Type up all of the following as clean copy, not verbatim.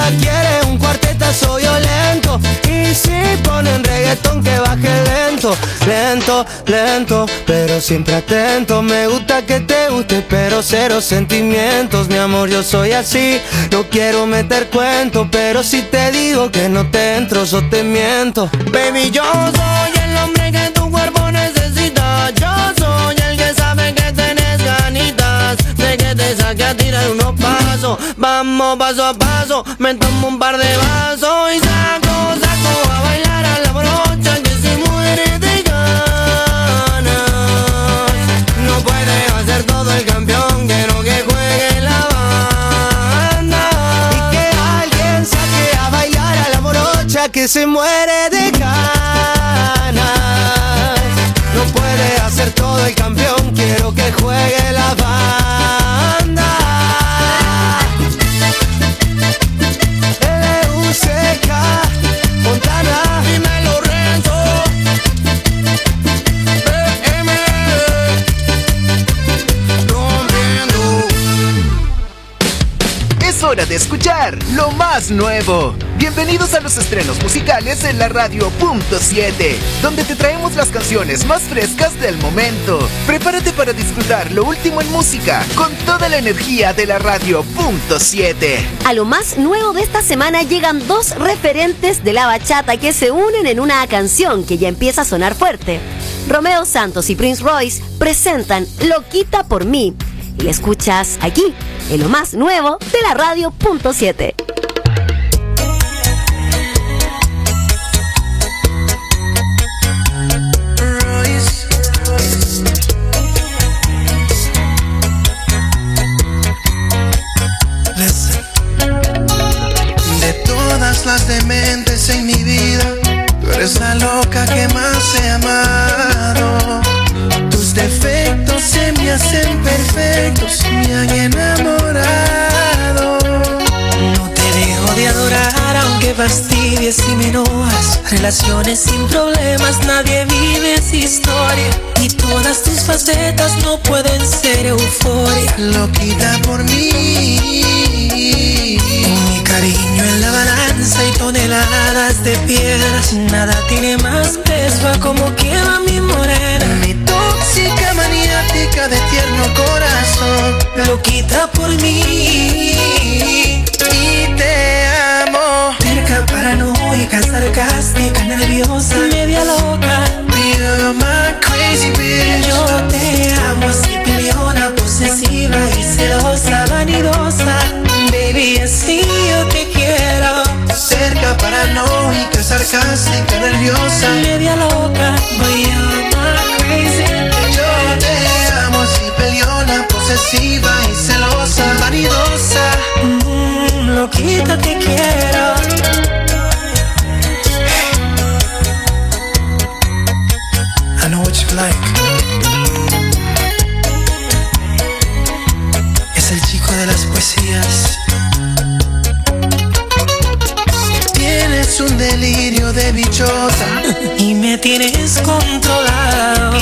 quiere un cuartetazo violento. Y si ponen reggaetón que baje lento, lento, lento, pero siempre atento. Me gusta que te guste, pero cero sentimientos. Mi amor, yo soy así, no quiero meter cuento, pero si te digo que no te entro, yo te miento. Baby, yo soy el hombre que tu cuerpo necesita. Yo soy el que sabe que tenés ganitas de que te saque a tirar unos pasos. Vamos paso a paso, me tomo un par de vasos y saco a bailar a la brocha que se muere de ganas. No puede hacer todo el campeón, quiero que juegue la banda. Y que alguien saque a bailar a la brocha que se muere de ganas. No puede hacer todo el campeón, quiero que juegue la banda. L.U.C.K. Montana, dímelo Renzo. BM rompiendo. Es hora de escuchar lo más nuevo. Bienvenidos a los estrenos musicales en la radio Punto 7, donde te traemos las canciones más frescas del momento. Prepárate para disfrutar lo último en música con toda la energía de la radio Punto 7. A lo más nuevo de esta semana llegan dos referentes de la bachata que se unen en una canción que ya empieza a sonar fuerte. Romeo Santos y Prince Royce presentan Loquita por mí. Y la escuchas aquí, en lo más nuevo de la radio Punto 7. De todas las dementes en mi vida, tú eres la loca que más he amado. Tus defectos se me hacen perfectos, me han enamorado. No te dejo de adorar aunque fastidies y me enojas. Relaciones sin problemas, nadie vive esa historia. Y todas tus facetas no pueden ser euforia. Loquita por mí, mi cariño en la balanza y toneladas de piedras. Nada tiene más peso a como quema mi morena. Mi tóxica maniática de tierno corazón. Loquita por mí y te amo. Terca, paranoica, sarcástica, nerviosa, media loca. You're my crazy bitch. Yo te amo así, peleona, posesiva y celosa, vanidosa. Baby, así yo te quiero. Cerca, paranoica, sarcástica, nerviosa, media loca. But you're my crazy bitch. Yo te amo así, peleona, posesiva y celosa, vanidosa. Loquita te quiero. I know what you like. Es el chico de las poesías. Tienes un delirio de bichota y me tienes controlado.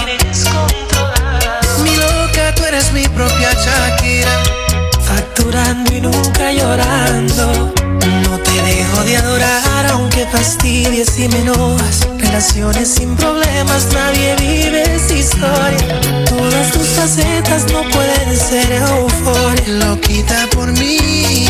Mi loca, tú eres mi propia Shakira, facturando y nunca llorando. No te dejo de adorar aunque fastidies y me enojas. Relaciones sin problemas, nadie vive esa historia. Todas tus facetas no pueden ser euforia. Loquita por mí,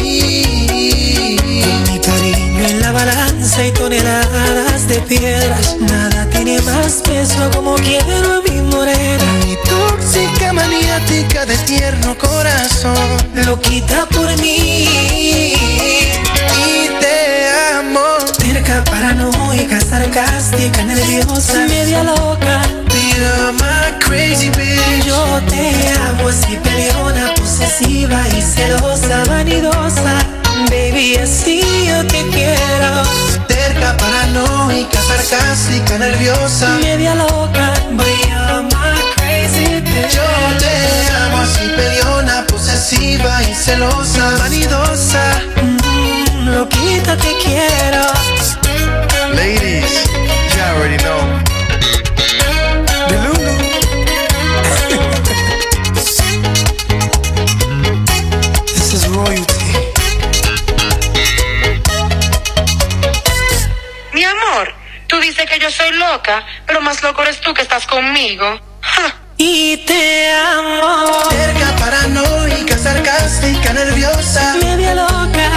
mi cariño en la balanza y toneladas de piedras. Nada tiene más peso como quiero a mi morena. Mi tóxica maniática de tierno corazón. Loquita por mí y te amo. Terca, paranoica, sarcástica, nerviosa, media loca. You're my crazy bitch. Yo te amo así, peleona, posesiva y celosa, vanidosa. Baby, así yo te quiero. Terca, paranoica, sarcástica, nerviosa, media loca. But you're my crazy bitch. Yo te amo así, peleona, posesiva y celosa, vanidosa. Loquita te quiero. Ladies, you already know. Delulu. This is royalty. Tú dices que yo soy loca, pero más loco eres tú que estás conmigo. ¡Ja! Y te amo. Cerca, paranoica, sarcástica, nerviosa, Media loca.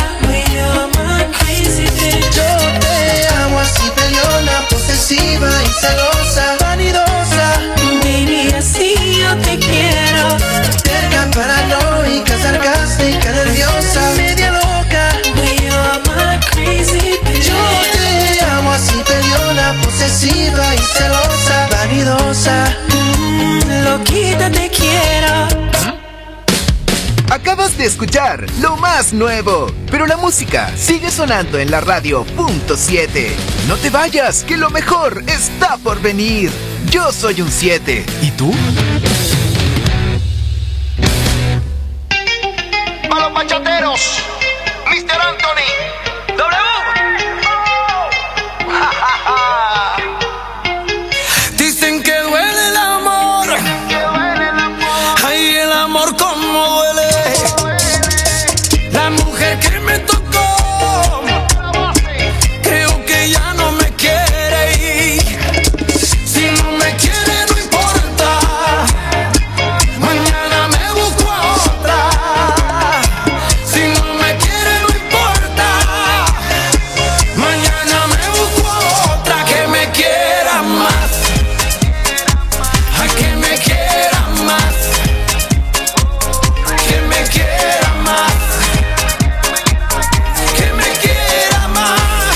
yo te amo así, peleona, posesiva y celosa, vanidosa. Baby, así yo te quiero. Cerca, paranoica, sarcástica, nerviosa, media loca. Yo te amo así, peleona, posesiva y celosa, vanidosa. Loquita te quiero. Acabas de escuchar lo más nuevo, pero la música sigue sonando en la radio .7. No te vayas, que lo mejor está por venir. Yo soy un 7. ¿Y tú? A los bachateros, Mr. Anthony, W. Dicen que duele el amor. Ay, el amor como duele. La mujer que me tocó, creo que ya no me quiere ir. Si no me quiere no importa, mañana me busco a otra. Si no me quiere no importa, mañana me busco a otra que me quiera más. A que me quiera más, que me quiera más, que me quiera más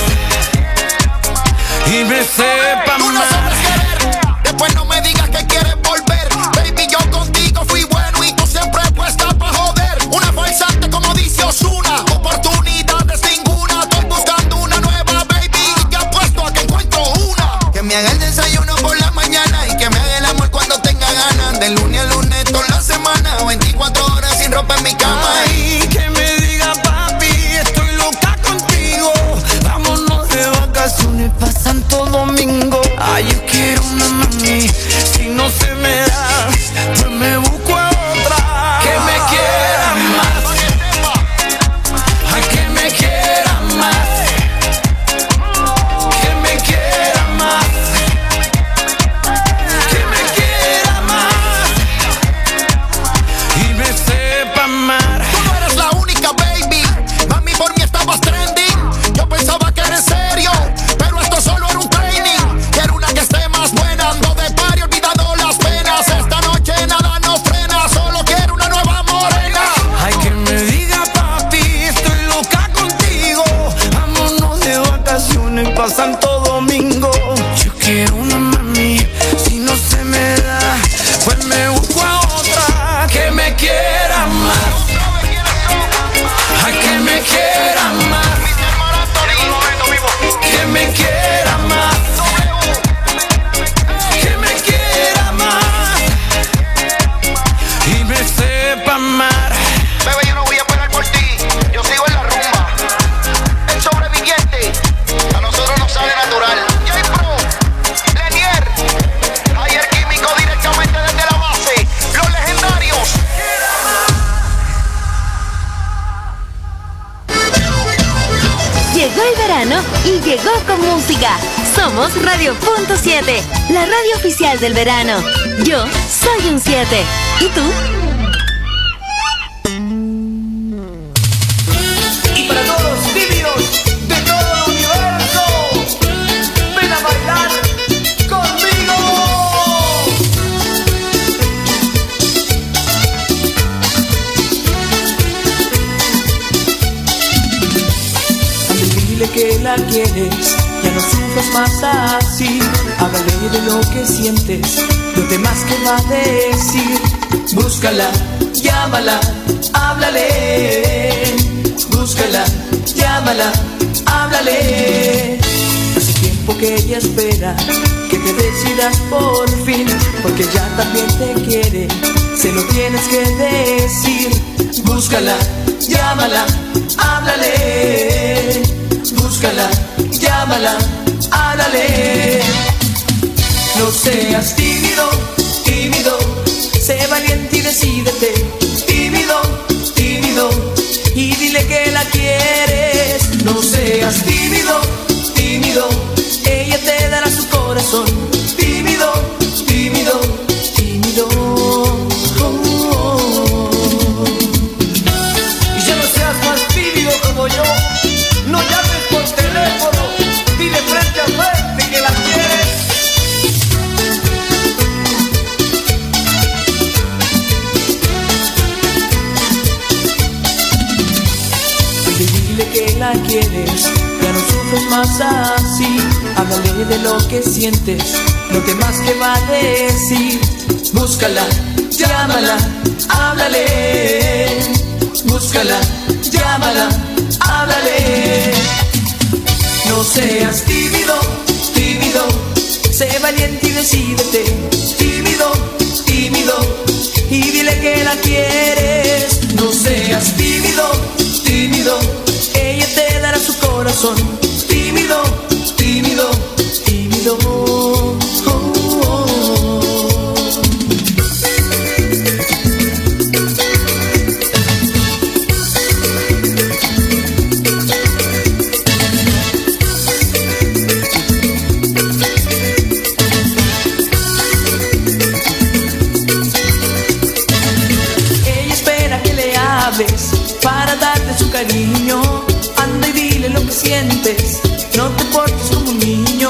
y me sepa Tú no más. sabes querer, después no me digas que quieres volver. Baby, yo contigo fui bueno y tú siempre puesta pa' joder. Una falsante como dice Ozuna, oportunidades ninguna. Estoy buscando una nueva, baby, y te apuesto a que encuentro una. Que me haga el desayuno por la mañana y que me haga el amor cuando tenga ganas. De lunes a lunes toda la semana, 24 horas sin ropa en mi cama. Ay, que me diga papi, estoy loca contigo. Vámonos de vacaciones pa' Santo Domingo. Ay, yo quiero una mami, si no se me da, pues me busco a otra. Que me quiera más, ay, que me quiera más, que me quiera más, que me quiera más y me sepa amar. Tú no eres la única, baby. Mami, por mí estabas trending. Yo pensaba que era en serio, pero esto solo era un training. Quiero una que esté más buena. Ando de party, olvidando las penas. Esta noche nada nos frena. Solo quiero una nueva morena. Ay, que me diga papi, estoy loca contigo. Vámonos de vacaciones pa' Santo Domingo. Yo quiero una mami, si no se me da, pues me busco a otra. Que me quiera más, ay, que me quiera más, que me quiera más, que me quiera más y me sepa amar. Bebé, yo no voy a esperar por ti. Yo sigo en la rumba. El sobreviviente, a nosotros nos sale natural. J-Pro, Lenier, Ayer Químico directamente desde la base. Los legendarios. Llegó el verano y llegó con música. Somos Radio.7, la radio oficial del verano. Yo soy un 7. ¿Y tú? Y para todos los tibios de todo el universo, ven a bailar conmigo. Dile que la quieres, ya no sufras más así. Háblale de lo que sientes, lo demás que va a decir. Búscala, llámala, háblale. Búscala, llámala, háblale. Hace tiempo que ella espera que te decidas por fin, porque ya también te quiere, se lo tienes que decir. Búscala, llámala, háblale. Búscala, llámala, háblale. No seas tímido, tímido, sé valiente y decídete. Tímido, tímido, y dile que la quieres. No seas tímido, tímido, ella te dará quieres, ya no sufres más así. Háblale de lo que sientes, no temas que va a decir. Búscala, llámala, háblale. Búscala, llámala, háblale. No seas tímido, tímido, sé valiente y decídete. Tímido, tímido, y dile que la quieres. No seas tímido, tímido, ella te dará su corazón. Tímido, tímido, tímido. Para darte su cariño, anda y dile lo que sientes, no te portes como un niño.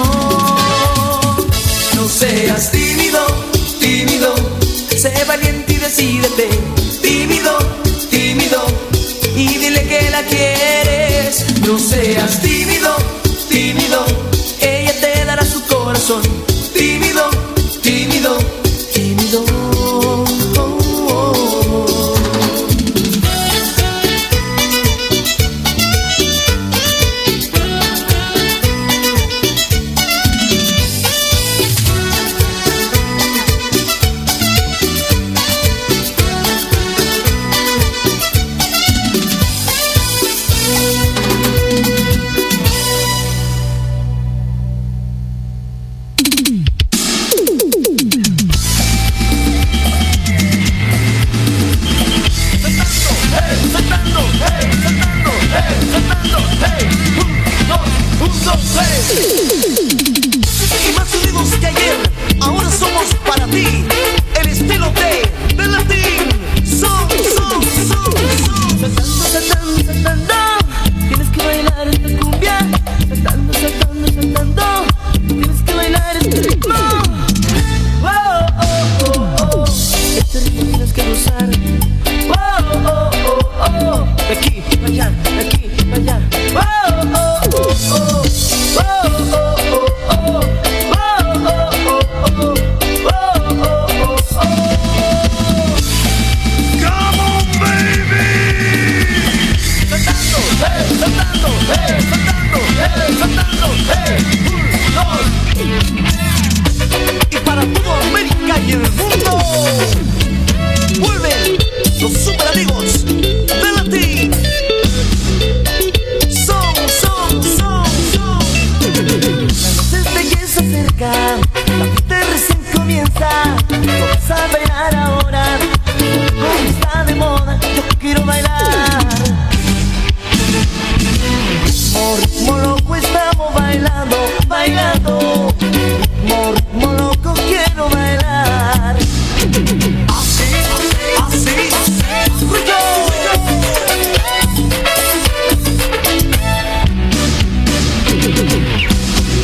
No seas tímido, tímido, sé valiente y decídete. Tímido, tímido, y dile que la quieres. No seas tímido, tímido, ella te dará su corazón. Tímido, tímido, tímido.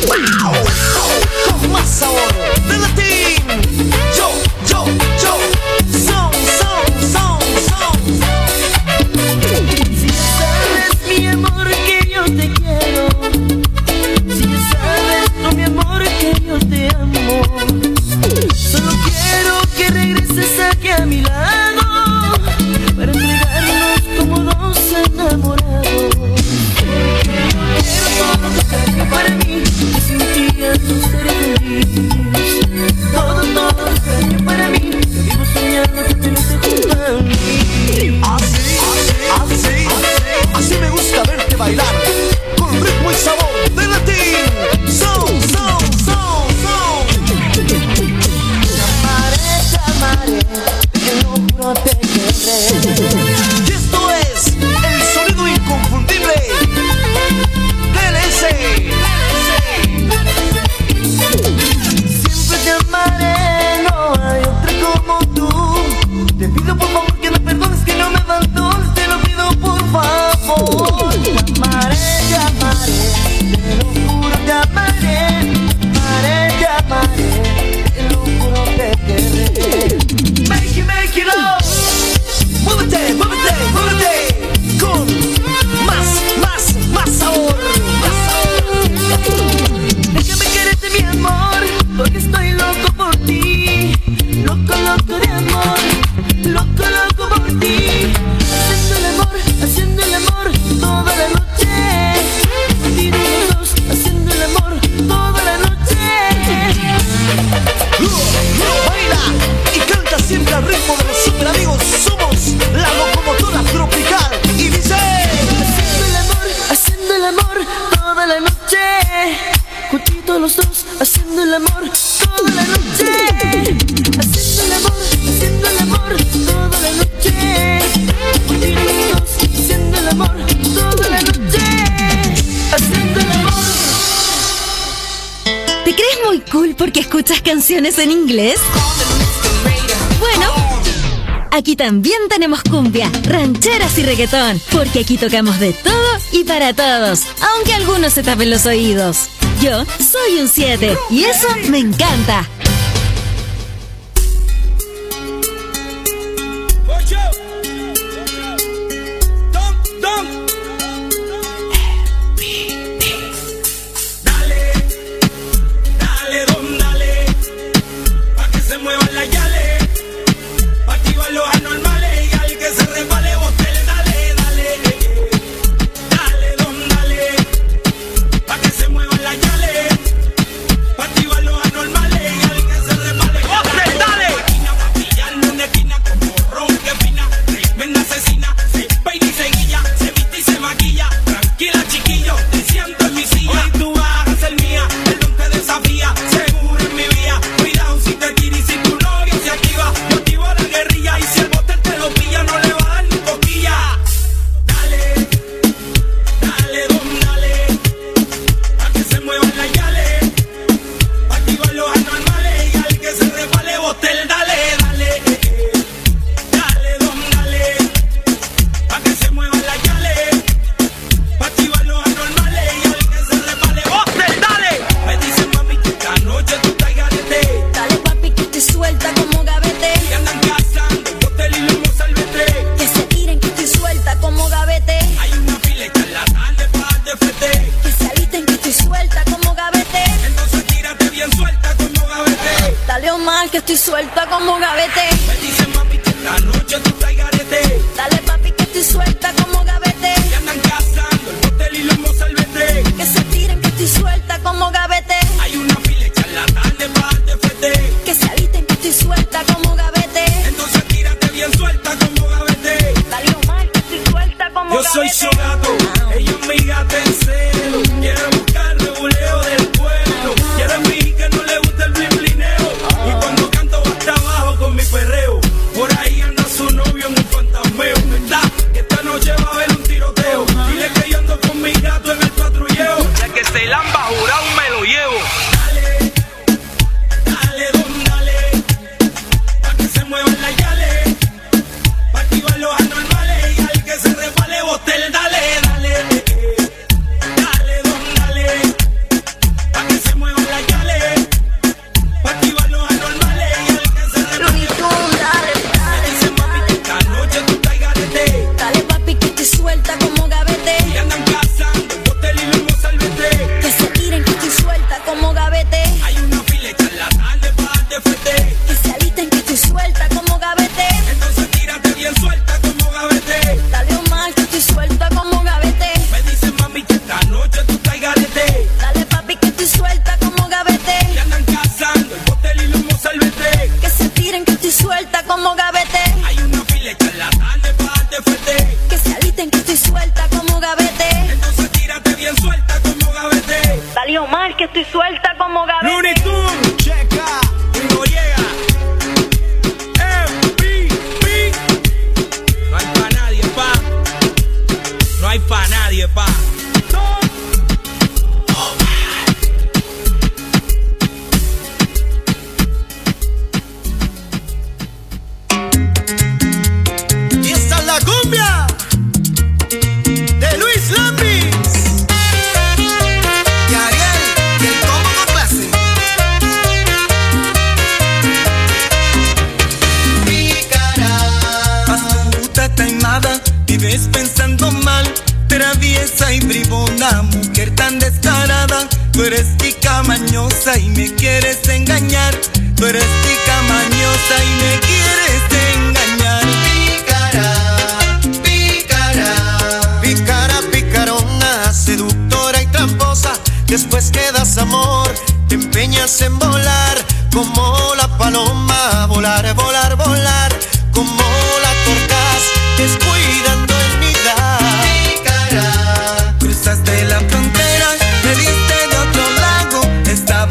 Con más sabor de Latín. Yo los dos haciendo el amor toda la noche. Haciendo el amor toda la noche. Hundidos los dos haciendo el amor toda la noche. Haciendo el amor. ¿Te crees muy cool porque escuchas canciones en inglés? Bueno, aquí también tenemos cumbia, rancheras y reggaetón, porque aquí tocamos de todo y para todos, aunque algunos se tapen los oídos. Yo soy un 7 y eso me encanta. Que estoy suelta como gavete. Me dicen mami que esta noche tú estás garete. Dale papi que estoy suelta como gavete. Que andan cazando el botel y los mozalbete. Que se tiren que estoy suelta como gavete. Hay una fila de charlatanes para darte fete. Que se alisten que estoy suelta como gavete. Entonces tírate bien suelta como gavete. Dale Omar que estoy suelta como yo gavete. Yo soy su gato, ella es mi gata en celo. Quiere buscar reguleo del pueblo. Quiere fingir que no le gusta el blinblineo. Y cuando canto hasta abajo con mi perreo. Por ahí anda su novio en un fantasmeo. ¿Verdad? Que esta noche va a haber un tiroteo. Dile que yo ando con mi gato en el patrulleo. Ya que se lamba jurado me lo llevo. Dale, dale, don, dale. Pa' que se muevan las yales. Pa' activar los anormales. Y al que se resbale botel, dale, dale. Dale, don, dale. Pa' que se muevan las yales. Pa' activar los anormales. Y al que se resbale dale, dale. Me dicen mami que esta noche tú estás garete. Dale papi que estoy suelta como gavete. Y andan cazando el botel y los mozalbete. Que se tiren que estoy suelta como gavete. Hay una fila de charlatanes para darte fete. Que se alisten que estoy suelta como gavete. Entonces tírate bien suelta como gavete. Dale Omar que estoy suelta como gavete. Me dicen mami que esta noche tú estás garete. Dale papi que estoy suelta como gavete. Y andan cazando el botel y los mozalbete. Que se tiren que estoy suelta como gavete. Hay una fila de charlatanes para darte fete. Que se alisten que estoy suelta como gavete. Entonces tírate bien suelta como gavete. Dale Omar que estoy suelta como gavete. Looney Tunes, checa, y no llega. MVP. No hay pa' nadie, pa. No hay pa' nadie, pa. Y esta es la cumbia de Luis Lambis y Ariel, y el combo con clase. Pícara, astuta, taimada, vives pensando mal, traviesa y bribona, mujer tan descarada. Tú eres tica mañosa y me quieres engañar. Tú eres tica mañosa y me quieres engañar. Pícara, pícara, pícara, picarona, seductora y tramposa. Después que das amor, te empeñas en volar como la paloma, volar, volar, volar como la torcaz, descuidando el nidar. Pícara, cruzaste la frontera, me viste de otro lado, estás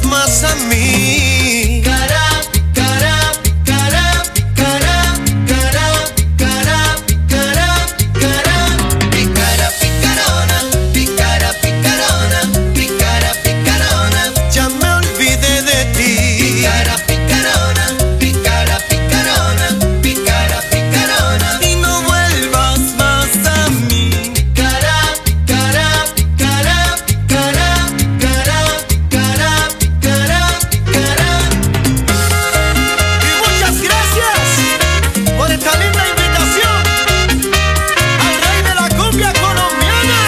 más a mí. Cara, cara, cara, cara, cara, cara, cara, cara. Picara, picarona, picara, picarona, picara, picarona. Ya me olvidé de ti. Picara, picarona, picara, picarona, picara, picarona. Y no vuelvas más a mí. Cara, cara, cara, cara, cara, cara, cara, cara. Y muchas gracias por esta linda invitación al rey de la cumbia colombiana.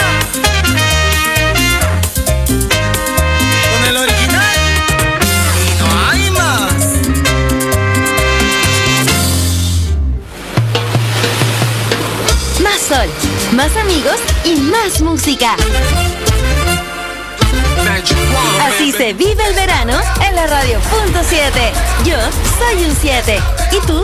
Con el original y no hay más. Más sol, más amigos y más música. Así se vive el verano en la radio punto 7. Yo soy un 7. ¿Y tú?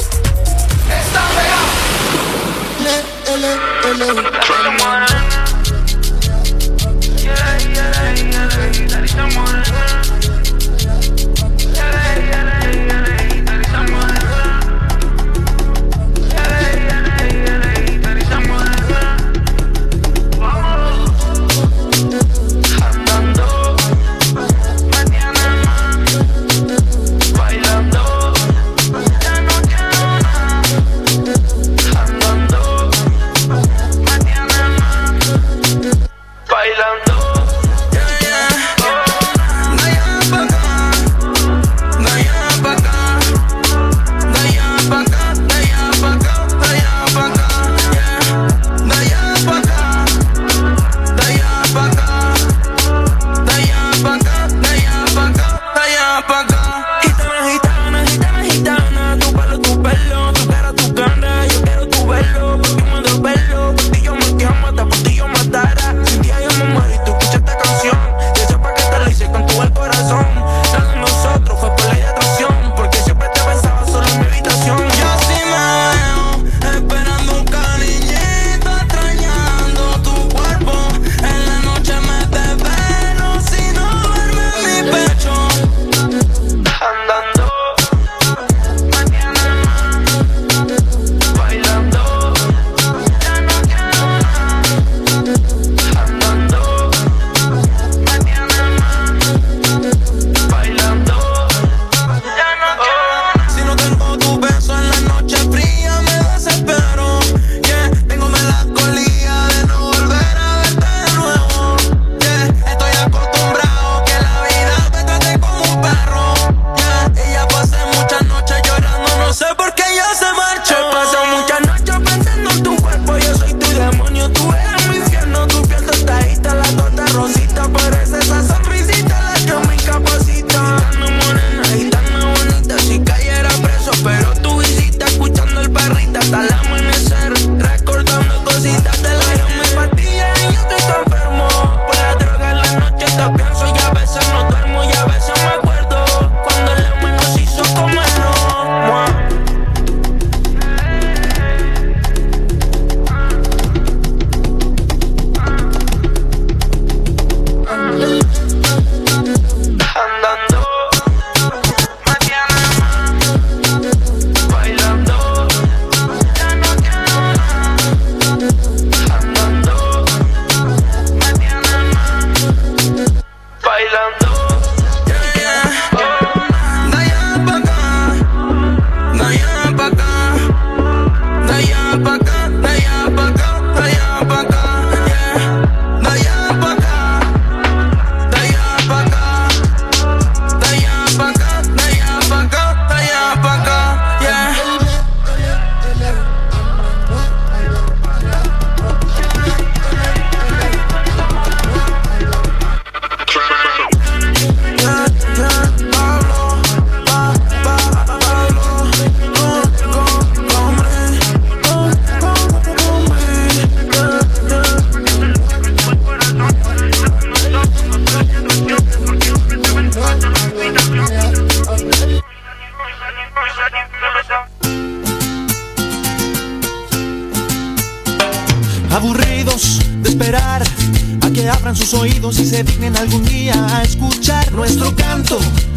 Aburridos de esperar a que abran sus oídos y se dignen algún día a escuchar nuestro canto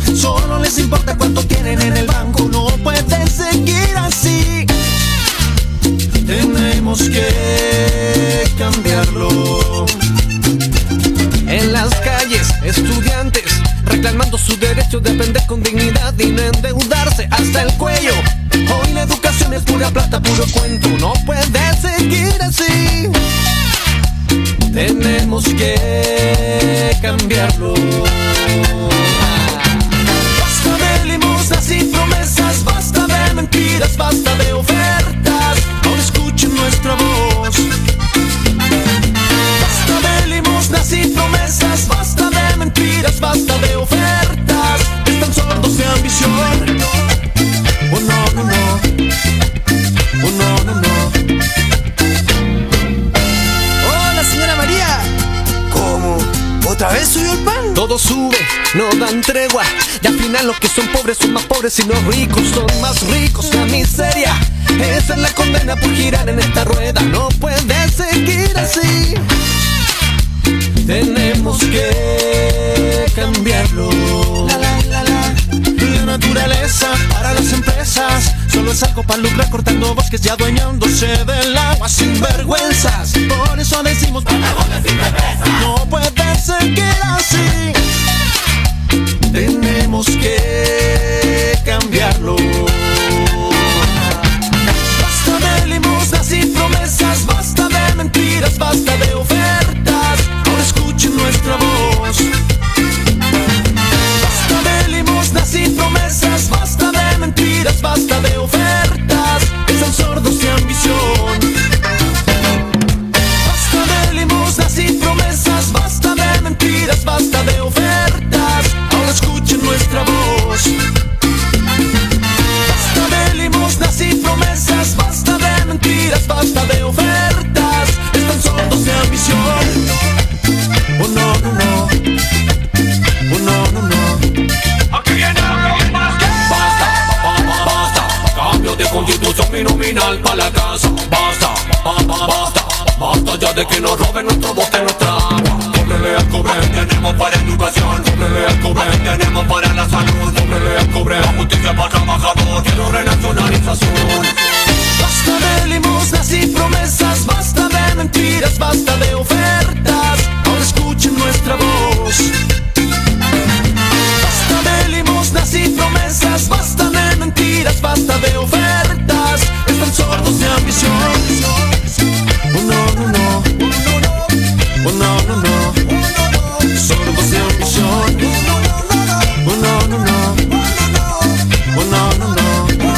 derecho de aprender con dignidad y no endeudarse hasta el cuello. Hoy la educación es pura plata, puro cuento. No puede seguir así. Tenemos que cambiarlo. Basta de limosnas y promesas, basta de mentiras, basta de ofertas. Ahora escuchen nuestra voz. Basta de limosnas y promesas, basta de mentiras, basta de ofertas. Están sordos de ambición. Oh no, no, no. Oh no, no, no. Hola, señora María. ¿Cómo? ¿Otra vez subió el pan? Todo sube, no dan tregua. Y al final los que son pobres son más pobres y los ricos son más ricos. La miseria, esa es la condena por girar en esta rueda. No puede seguir así. Tenemos que cambiarlo. La naturaleza para las empresas solo es algo para lucrar, cortando bosques y adueñándose del agua sin vergüenzas. Por eso decimos no puede seguir así. Tenemos que cambiarlo. Basta de limosnas y promesas, basta de mentiras, basta de ofertas. Ahora escuchen nuestra voz. Basta de limosnas y promesas, basta de mentiras, basta de ofertas. Están sordos de ambición. Basta de limosnas y promesas, basta de mentiras, basta de ofertas. Ahora escuchen nuestra voz. Basta de limosnas y promesas, basta de mentiras, basta de ofertas. Están sordos de ambición. Oh no, no, no. Oh no, no, no. Aquí viene basta, basta. Cambio de constitución binominal para la casa. Basta, basta. Basta ya de que nos roben nuestro bote, nuestra agua. Doblele al cobre, tenemos para educación. Doblele al cobre, tenemos para la salud. Doblele al cobre, la justicia para el trabajador. Quiero renacionalización. Basta de limosnas y promesas, basta de mentiras, basta de ofertas. Ahora escuchen nuestra voz. Basta de limosnas y promesas, basta de mentiras, basta de ofertas. Están sordos de ambición. Oh no, no, no. Oh no, no, no. Sordos de ambición. Oh no, no, no. Oh no, no, no.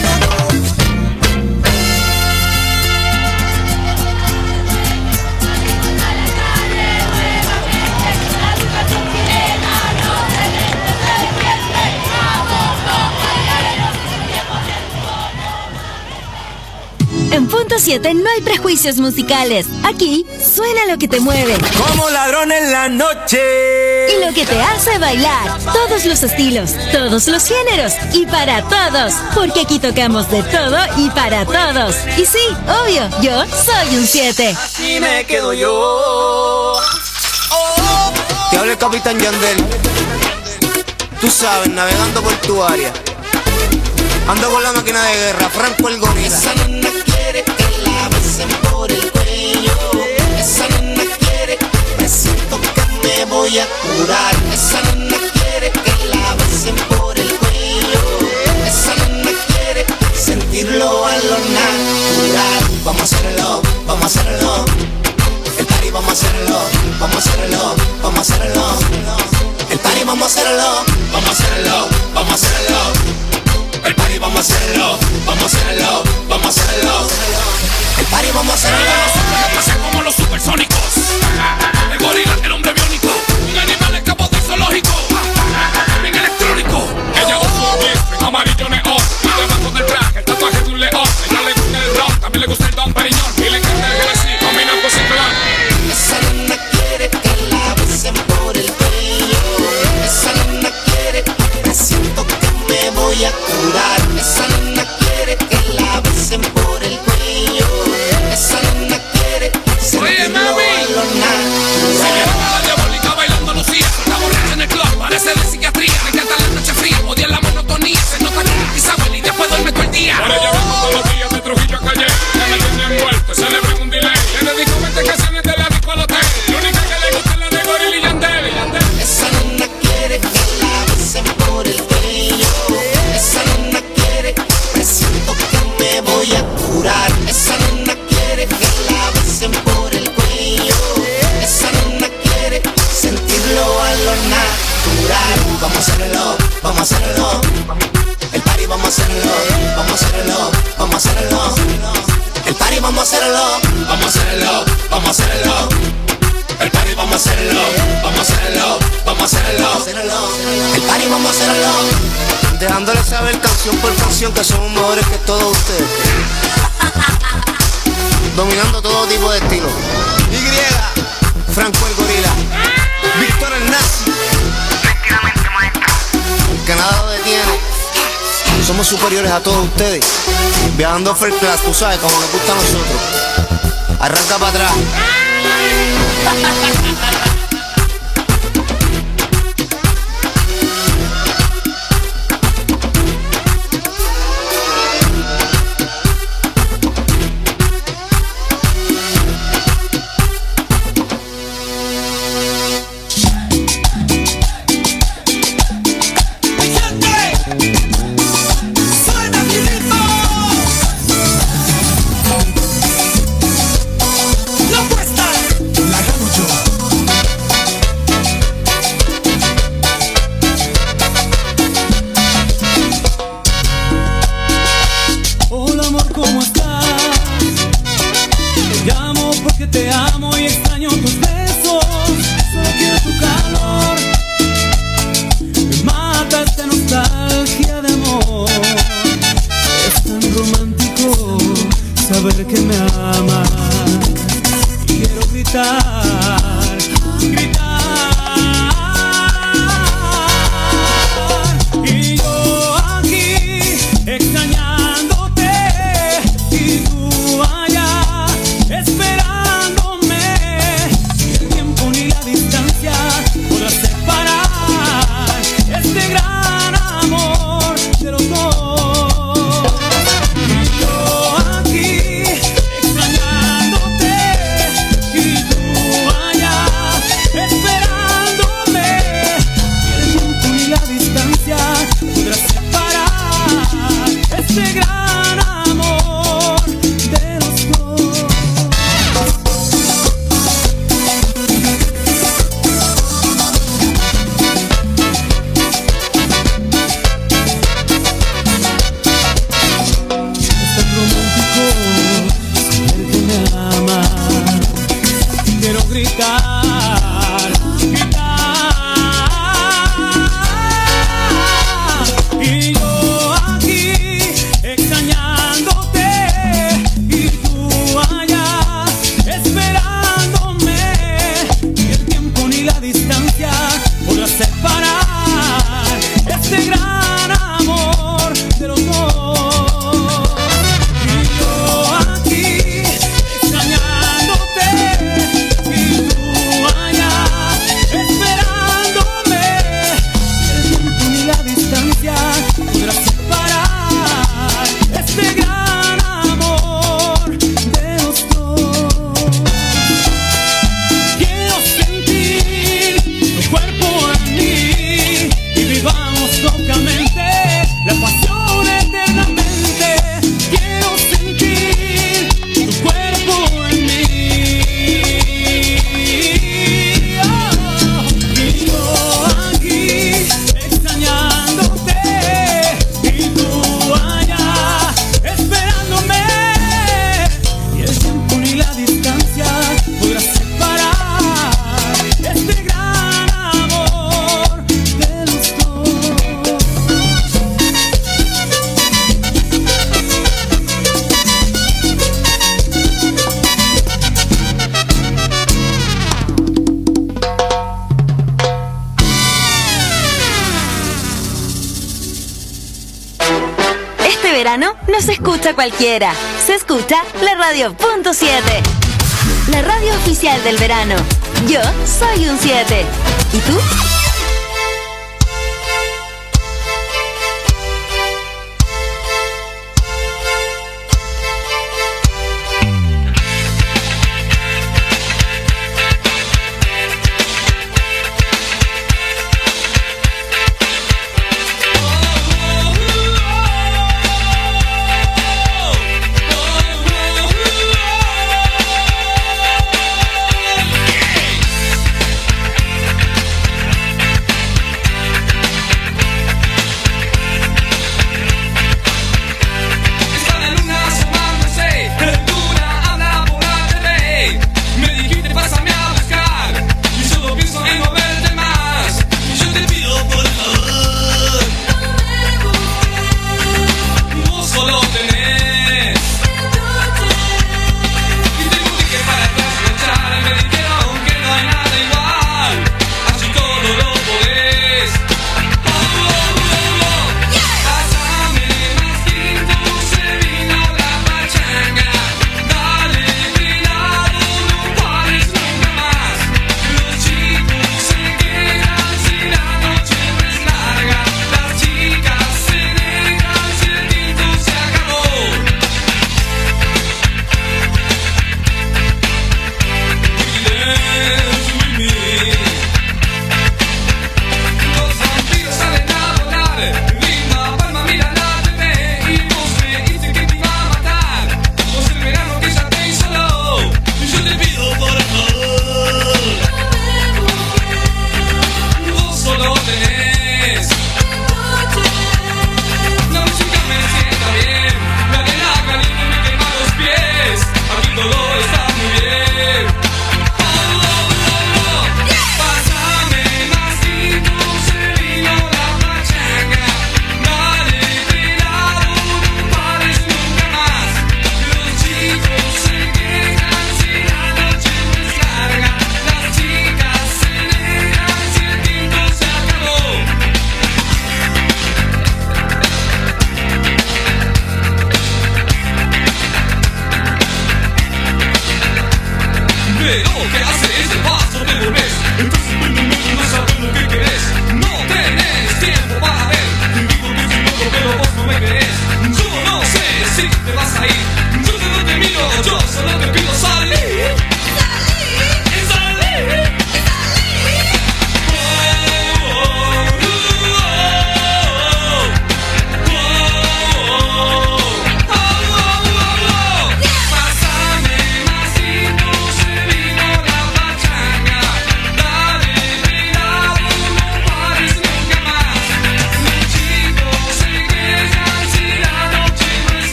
En Punto 7 no hay prejuicios musicales. Aquí suena lo que te mueve. Como ladrón en la noche. Y lo que te hace bailar. Todos los estilos, todos los géneros. Y para todos. Porque aquí tocamos de todo y para todos. Y sí, obvio, yo soy un 7. Así me quedo yo. Te habla el Capitán Yandel. Tú sabes, navegando por tu área. Ando con la máquina de guerra, Franco el gorila. Esa nena quiere que la besen por el cuello. Esa nena quiere, me siento que me voy a curar. Esa nena quiere que la besen por el cuello. Esa nena quiere sentirlo a lo natural. Vamos a hacerlo, vamos a hacerlo. El party vamos a hacerlo, vamos a hacerlo, vamos a hacerlo. El party vamos a hacerlo, vamos a hacerlo, vamos a hacerlo. El party vamos a hacerlo, vamos a hacerlo, vamos a hacerlo. El party vamos a hacerlo. Como los supersónicos. El gorila, el hombre biónico. Un animal escapó del zoológico. Bien electrónico. Ella usa un jean amarillo neón. Y debajo del traje el tatuaje de un león. Ella le gusta el rock, también le gusta el Don Periñón. Y le encanta el Hennessy, caminando sin plan. Esa nena quiere que la besen por el cuello. Esa nena quiere, me siento que me voy a curar. Esa nena quiere que la besen por el cuello. Esa nena quiere sentirlo a lo natural. Se lleva la diabólica bailando Lucía. Está borracha en el club, parece de psiquiatría. Le encanta la noche fría, odia la monotonía. Se nota que quizá huele y después duerme todo el día. Por ella vamos todos los días de Trujillo a Calle. Ya me tiene envuelto, se le pega un delay. Le dedico 20 canciones de la disco al hotel. La única que le gusta es la de Gorila y Yandel. Esa nena quiere que la besen por hacerlo. El party vamos a hacerlo, vamos a hacerlo, vamos a hacerlo. El party vamos a hacerlo, vamos a hacerlo, vamos a hacerlo. El party vamos a hacerlo, vamos a hacerlo, vamos a hacerlo. El party vamos a hacerlo. Dejándole saber canción por canción que somos mejores que todos ustedes. Dominando todo tipo de estilo. Y, Franco el gorila, Víctor el nazi, que nada lo detiene. Somos superiores a todos ustedes. Viajando first class, tú sabes, como nos gusta a nosotros. Arranca para atrás. No se escucha cualquiera, se escucha la radio.7, la radio oficial del verano. Yo soy un 7. ¿Y tú?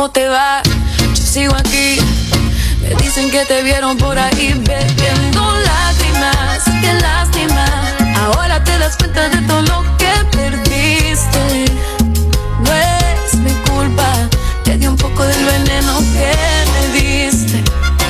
¿Cómo te va? Yo sigo aquí. Me dicen que te vieron por ahí bebiendo lágrimas. Qué lástima. Ahora te das cuenta de todo lo que perdiste. No es mi culpa. Te di un poco del veneno que me diste.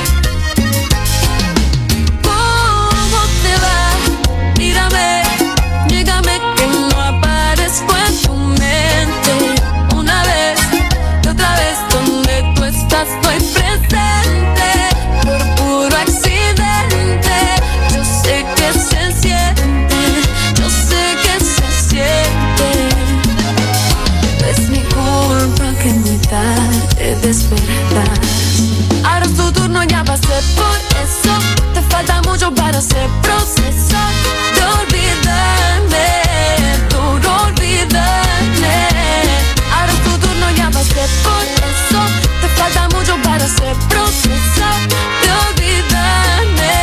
¿Cómo te va? Mírame, llégame que no aparezco en tu mente. Una vez y otra vez donde tú estás estoy presente. Por puro accidente. Yo sé que se siente. Yo sé que se siente. Es mi culpa que muy tarde despertar. Ahora es tu turno, ya pasé por eso. Te falta mucho para hacer proceso de olvidarme, duro olvidarme. Ahora es tu turno, ya pasé por eso. Te falta mucho para hacer proceso de olvidarme.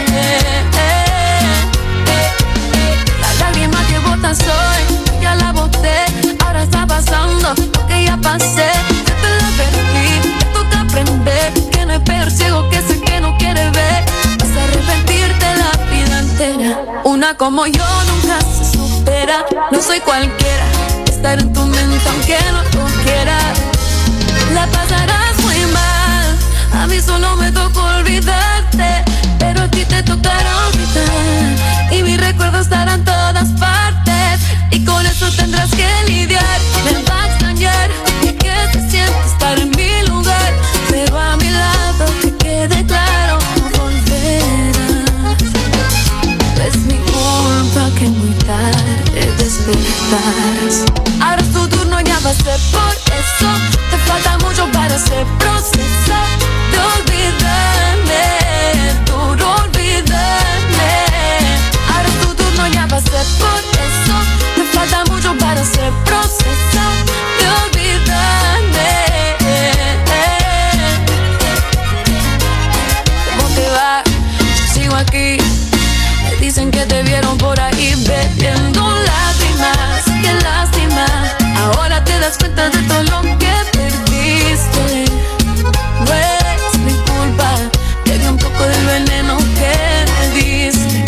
La lágrima que botas hoy, ya la boté. Ahora está pasando lo que ya pasé. Ya te la perdí, te toca aprender que no hay peor ciego que ese que no quiere ver. Vas a arrepentirte la vida entera. Una como yo nunca se supera. No soy cualquiera, estar en tu mente aunque no lo quieras. La pasarás muy mal. A mí solo me tocó olvidarte, pero a ti te tocará olvidar. Y mis recuerdos estarán en todas partes, y con eso tendrás que lidiar. Me va a extrañar que se siente estar en mi lugar, pero a mi lado que quede claro, no volverás. Es mi culpa que muy tarde despertarás. Ahora es tu turno, ya pasé por eso. Te falta mucho para hacer proceso de olvidarme, duro olvidarme. Ahora es tu turno, ya pasé por eso. Te falta mucho para hacer proceso de olvidarme. ¿Cómo te va? Yo sigo aquí. Me dicen que te vieron por ahí bebiendo lágrimas. Qué lástima. Ahora te das cuenta de todo lo que perdiste. No es mi culpa. Te di un poco del veneno que me diste.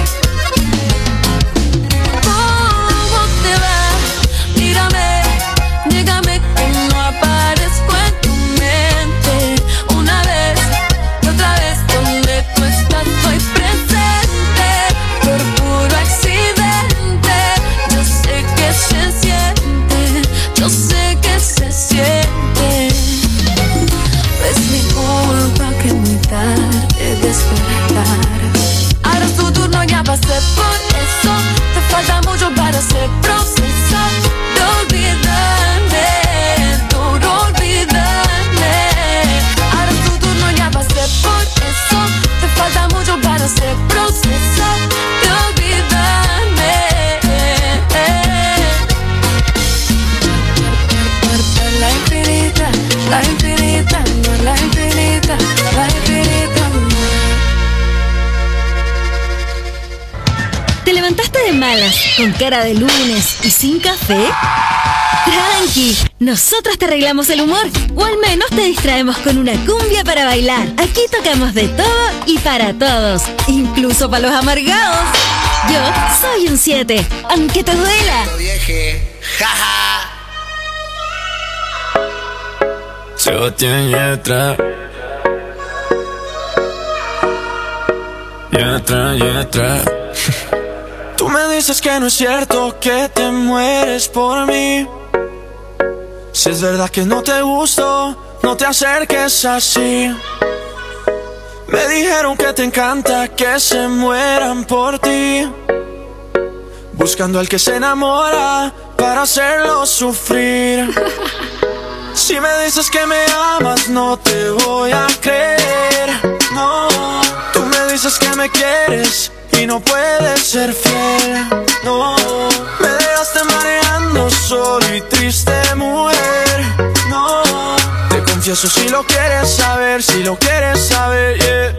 ¿Cómo te va? Mírame, llégame que no aparezco en tu mente. Una vez y otra vez donde tú estás estoy presente. Por puro accidente. Yo sé que se siente. Yo sé que se siente. Es mi culpa que muy tarde despertar. Ahora es tu turno, ya pasé por eso. Te falta mucho para hacer proceso de olvidarme, duro olvidarme. Ahora es tu turno, ya pasé por eso. Te falta mucho para hacer proceso de olvidarme. La infinita, la infinita, no la infinita, la infinita, no. ¿Te levantaste de malas, con cara de lunes y sin café? Tranqui, nosotros te arreglamos el humor, o al menos te distraemos con una cumbia para bailar. Aquí tocamos de todo y para todos, incluso para los amargados. Yo soy un 7, aunque te duela. Jaja. Sebastián Yatra. Yatra. Tú me dices que no es cierto que te mueres por mí. Si es verdad que no te gusto, no te acerques así. Me dijeron que te encanta que se mueran por ti, buscando al que se enamora para hacerlo sufrir. Si me dices que me amas, no te voy a creer. No, tú me dices que me quieres y no puedes ser fiel. No, me dejaste mareando solo y triste, mujer. No, te confieso si lo quieres saber, si lo quieres saber, yeah.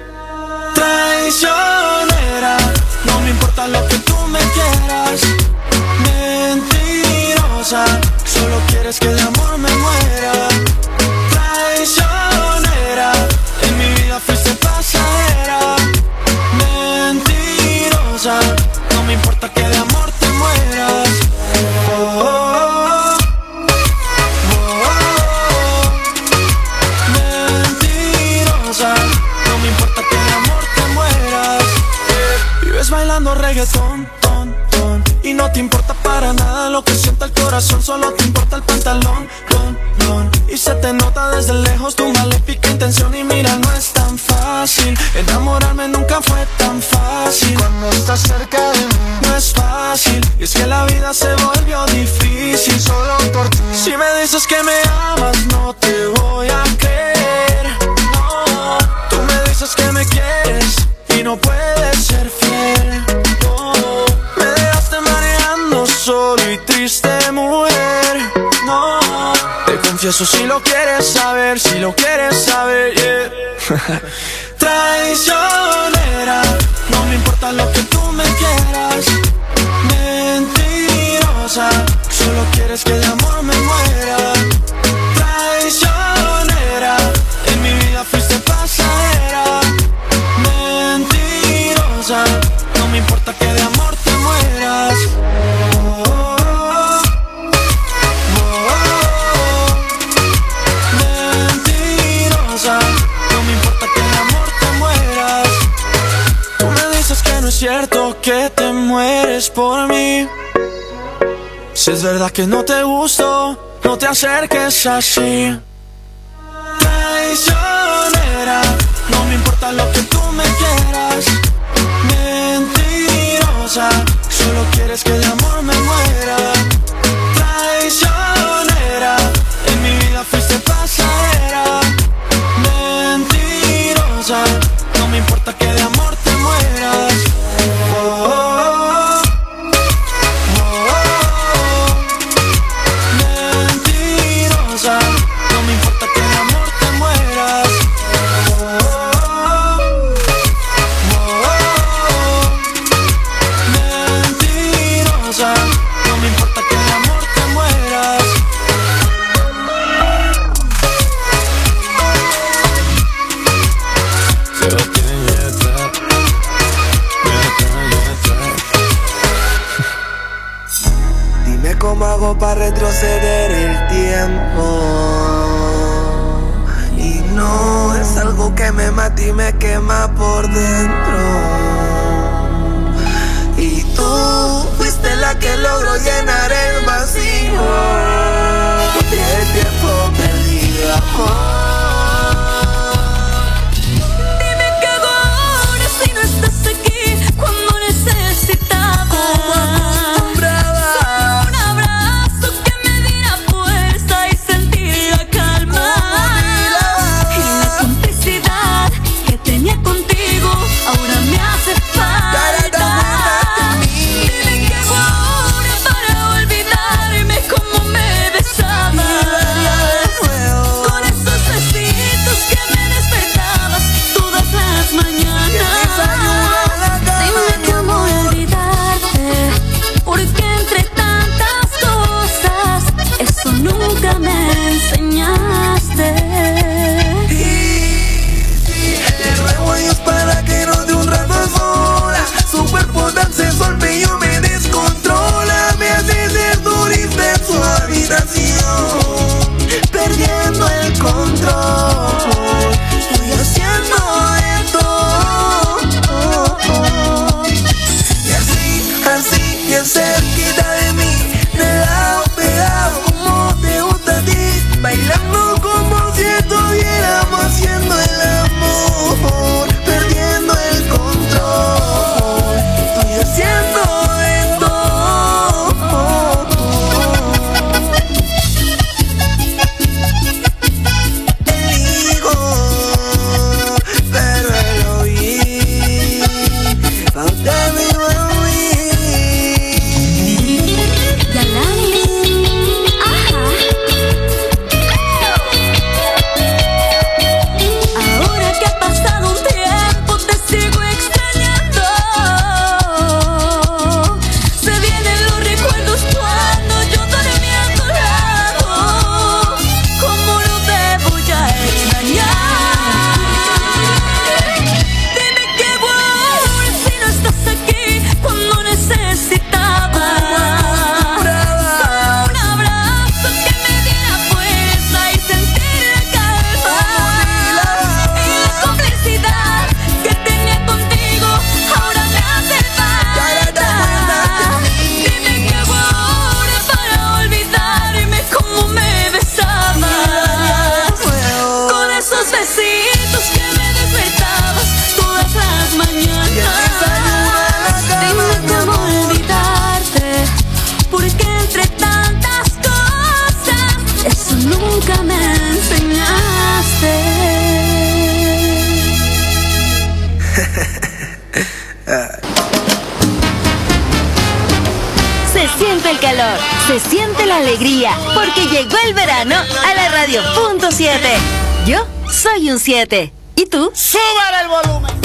Traicionera, no me importa lo que tú me quieras. Mentirosa, solo quieres que de amor me muera. reggaetón, ton, ton. Y no te importa para nada lo que sienta el corazón, solo te importa el pantalón, don, don. Y se te nota desde lejos tu maléfica intención. Y mira, no es tan fácil, enamorarme nunca fue tan fácil. Cuando estás cerca de mí no es fácil, y es que la vida se volvió difícil solo por ti. Si me dices que me amas no te voy a creer, no. Tú me dices que me quieres y no puedes ser fiel, no. Me dejaste manejando solo y triste, mujer, no. Te confieso si lo quieres saber, si lo quieres saber, yeah. Traicionera, no me importa lo que tú me quieras. Mentirosa, solo quieres que de amor me muera. Traicionera, en mi vida fuiste pasajera. Mentirosa, no me importa que de amor te mueras. Oh, oh, oh, oh. Mentirosa, no me importa que de amor te mueras. Tú me dices que no es cierto que te mueres por mí. Si es verdad que no te gusto, no te acerques así. Traicionera, no me importa lo que tú me quieras. Mentirosa, solo quieres que de amor me muera. Traicionera, en mi vida fuiste pasajera. Mentirosa, no me importa que de amor te mueras. Oh, oh, oh. Mentirosa, no me importa que de amor te mueras. Mentirosa, no me importa que de amor te mueras. Dime cómo hago para retroceder el tiempo. Y no es algo que me mata y me quema por dentro. Y tú fuiste la que logró llenar el vacío del tiempo perdido, amor. Dime qué hago ahora si no estás aquí cuando necesitaba. Como acostumbraba. Solo un abrazo que me diera fuerza y sentir la calma. Y la complicidad que tenía contigo ahora me hace falta. Dime qué hago ahora para olvidarme como me besabas. Con esos besitos que me despertabas todas las mañanas. Dime cómo olvidarte, porque entre tantas cosas eso nunca me enseñaste. Le ruego a Dios para que nos dé un rato a solas. Su cuerpo tan sensual, bello, me descontrola. Me hace ser turista en su habitación, perdiendo el control. Estoy haciendo esto. Y así, bien cerquita de mí, pegado, pegado, como te gusta a ti. Bailando como si alegría, porque llegó el verano a la radio .7. Yo soy un 7. ¿Y tú? ¡Súbale el volumen!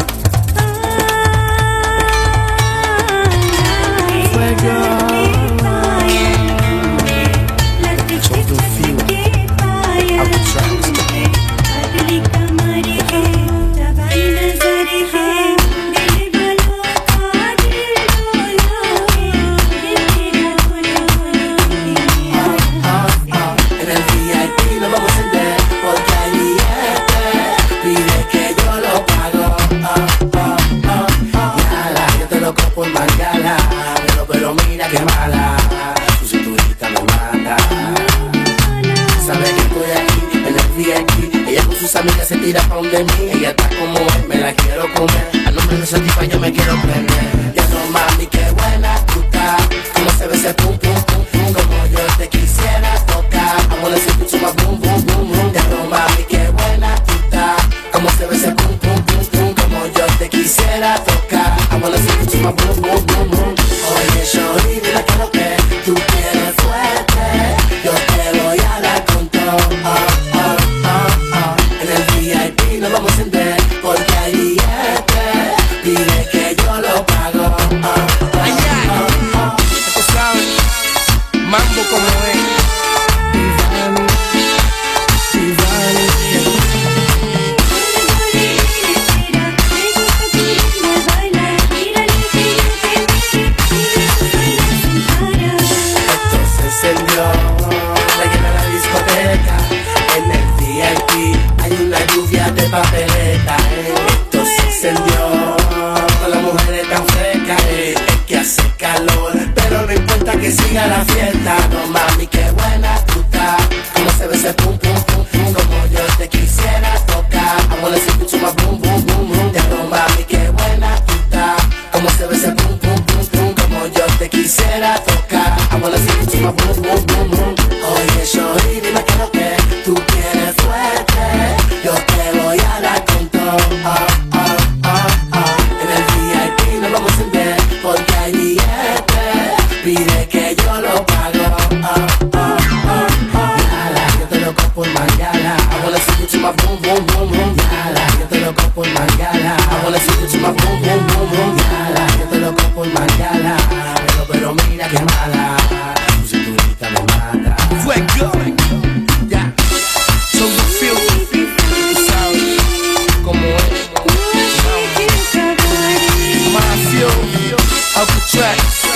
Pero mira que mala, su cinturita me mata. Sabe que estoy aquí en el VIP. Ella con sus amigas se tira pa' donde mí. Ella está como es, me la quiero comer. A nombre de esa tipa yo me quiero prender. Ya no mami, qué buena tú estás. Como se ve ese pum pum pum pum. Como yo te quisiera tocar. I wanna see you to my boom boom boom boom. Ya no mami, qué buena tú estás. Como se ve ese pum pum pum pum. Como yo te quisiera tocar. I wanna see you to my boom boom boom boom. Oye, shorty, dile que lo que tú quieres fuerte. Yo te voy a dar con todo. En el VIP nos vamos a encender porque hay billetes. Pide que yo lo pago. Tú sabes, mambo como es. De papeleta, esto se encendió. Con las mujeres tan frescas, es que hace calor, pero no importa que siga la fiesta. No mami, qué buena tú estás. Como se ve ese pum pum pum pum. Como yo te quisiera tocar. I wanna see you to my boom boom boom boom. Ya no mami, qué buena tú estás. Como se ve ese pum pum pum pum. Como yo te quisiera tocar. I wanna see you to my boom boom boom boom. Oye, shorty, dime que lo que tú quieres fuerte. Yo te voy a dar con todo. En el VIP nos vamos a encender porque hay billetes. Pide que yo lo pago. Yala, yo te lo compro por mangala. I wanna see you to my boom boom boom boom. Yala, yo te lo compro por mangala. I wanna see you to my boom boom boom boom. Yala, yo te lo compro por mangala. Pero mira que mala, tu cinturita me mata. Fuego. Ya. So you feel track.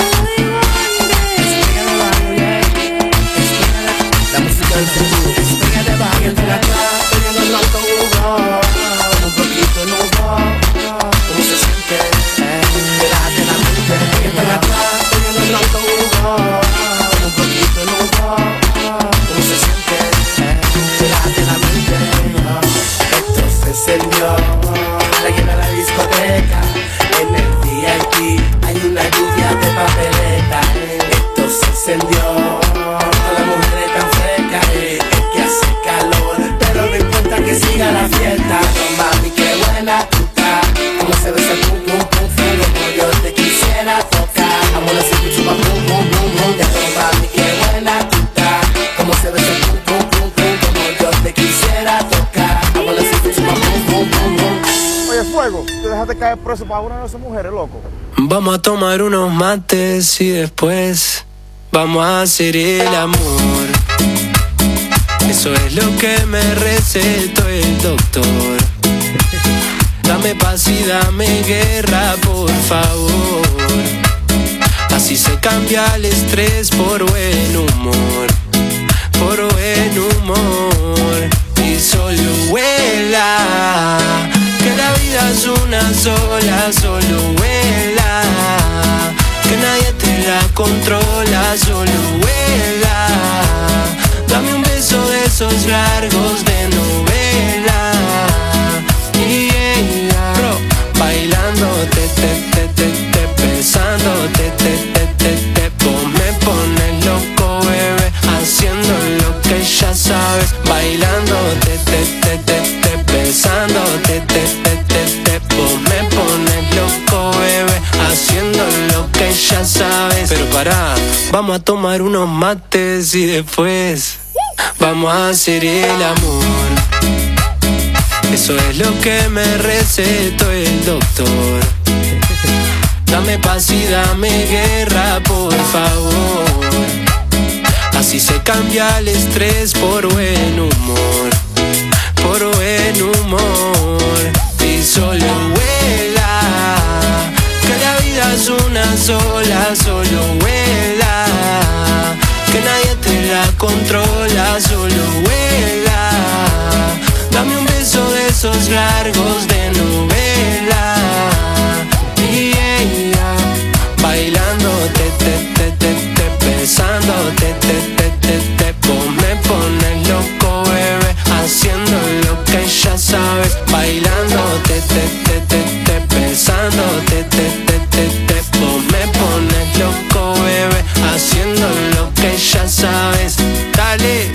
La música del futuro. Pega de baja y el de atrás, poniendo el alto humo. Un poquito en humo. ¿Cómo se siente? Relájate la mente. Pega de atrás, poniendo el alto humo. Un poquito en humo. ¿Cómo se siente? Relájate la mente. Esto se encendió. La llena la discoteca. En el VIP hay una lluvia de papeleta. Esto se encendió. Todas las mujeres tan frescas. Es que hace calor, pero no importa que siga la fiesta. No mami, qué buena tú estás. Como se ve ese pum pum pum pum. Como yo te quisiera tocar. I wanna see you to my pum pum pum pum. Ya no mami, qué buena tú estás. Como se ve ese pum pum pum pum. Como yo te quisiera tocar. I wanna see you to my pum pum pum pum. Oye, Fuego, te dejaste caer preso para una de esas mujeres, loco. Vamos a tomar unos mates y después vamos a hacer el amor. Eso es lo que me recetó el doctor. Dame paz y dame guerra, por favor. Así se cambia el estrés por buen humor. Por buen humor. Y solo vuela, que la vida es una sola, solo vuela. Que nadie te la controla, solo vuela. Dame un beso de esos largos de novela. Yeah, bro, bailándote, besándote, me pones loco, bebé, haciendo lo que ya sabes. Bailándote, besándote, me pones loco, bebé, haciendo lo que ya sabes. Pero pará, vamos Vamos a tomar unos mates y después vamos a hacer el amor. Eso es lo que me recetó el doctor. Dame paz y dame guerra, por favor. Así se cambia el estrés por buen humor. Por buen humor. Y solo vuela, que la vida es una sola. Solo vuela, que nadie te la controla. Solo vuela, dame un beso de esos largos de novela. Y ella, bailándote, besándote, vos me pones loco, bebé, haciendo lo que ya sabes. Bailándote, besándote, vos me pones loco, bebé, haciendo lo que ya sabes. Dale.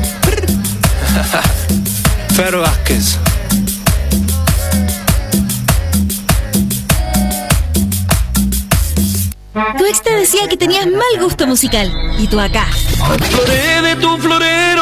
Fer Vázquez. Tu ex te decía que tenías mal gusto musical y tú acá. Floré de tu florero.